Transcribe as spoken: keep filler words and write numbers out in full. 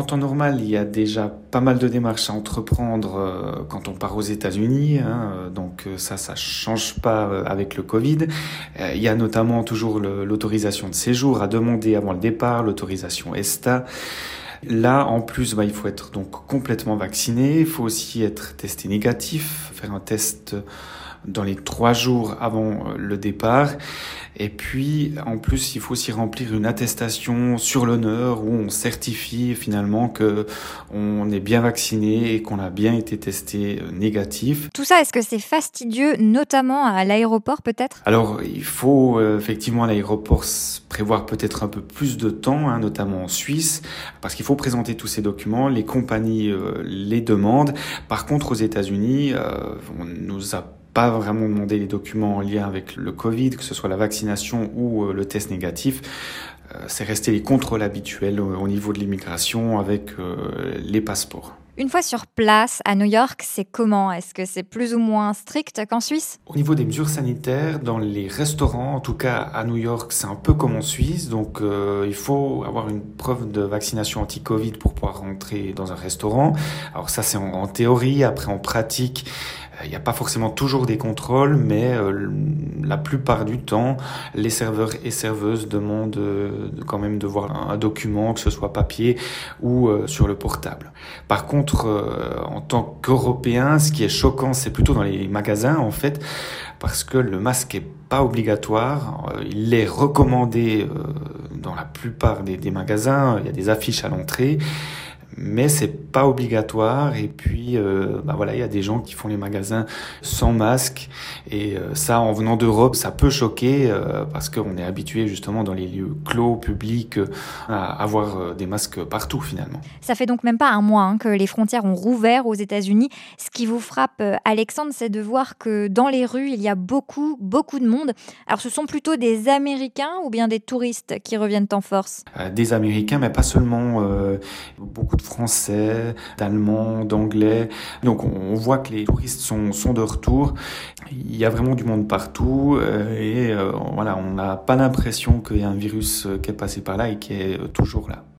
en temps normal, il y a déjà pas mal de démarches à entreprendre euh, quand on part aux États-Unis. Hein, euh, donc euh, ça, ça change pas euh, avec le Covid. Euh, il y a notamment toujours le- l'autorisation de séjour à demander avant le départ, l'autorisation ESTA. Là, en plus, bah, il faut être donc complètement vacciné. Il faut aussi être testé négatif, faire un test dans les trois jours avant euh, le départ. Et puis, en plus, il faut aussi remplir une attestation sur l'honneur où on certifie finalement que on est bien vacciné et qu'on a bien été testé euh, négatif. Tout ça, est-ce que c'est fastidieux, notamment à l'aéroport peut-être? Alors, il faut euh, effectivement à l'aéroport s- prévoir peut-être un peu plus de temps, hein, notamment en Suisse, parce qu'il faut présenter tous ces documents. Les compagnies euh, les demandent. Par contre, aux États-Unis, euh, on nous a pas vraiment demandé les documents en lien avec le Covid, que ce soit la vaccination ou euh, le test négatif. Euh, c'est resté les contrôles habituels au, au niveau de l'immigration avec euh, les passeports. Une fois sur place, à New York, c'est comment? Est-ce que c'est plus ou moins strict qu'en Suisse? Au niveau des mesures sanitaires, dans les restaurants, en tout cas à New York, c'est un peu comme en Suisse. Donc, euh, il faut avoir une preuve de vaccination anti-Covid pour pouvoir rentrer dans un restaurant. Alors ça, c'est en, en théorie. Après, en pratique, il n'y a pas forcément toujours des contrôles, mais euh, la plupart du temps, les serveurs et serveuses demandent euh, de- quand même de voir un, un document, que ce soit papier ou euh, sur le portable. Par contre, euh, en tant qu'Européen, ce qui est choquant, c'est plutôt dans les magasins, en fait, parce que le masque est pas obligatoire. Euh, il est recommandé euh, dans la plupart des, des magasins. Il y a des affiches à l'entrée. Mais c'est pas obligatoire et puis euh, bah voilà, il y a des gens qui font les magasins sans masque et euh, ça en venant d'Europe ça peut choquer euh, parce qu'on est habitué justement dans les lieux clos publics euh, à avoir euh, des masques partout finalement. Ça fait donc même pas un mois hein, que les frontières ont rouvert aux États-Unis. Ce qui vous frappe, euh, Alexandre, c'est de voir que dans les rues, il y a beaucoup, beaucoup de monde. Alors, ce sont plutôt des Américains ou bien des touristes qui reviennent en force? Euh, des Américains mais pas seulement, euh, beaucoup de Français, d'Allemands, d'Anglais. Donc on, on voit que les touristes sont, sont de retour. Il y a vraiment du monde partout euh, et euh, voilà, on n'a pas l'impression qu'il y a un virus euh, qui est passé par là et qui est euh, toujours là.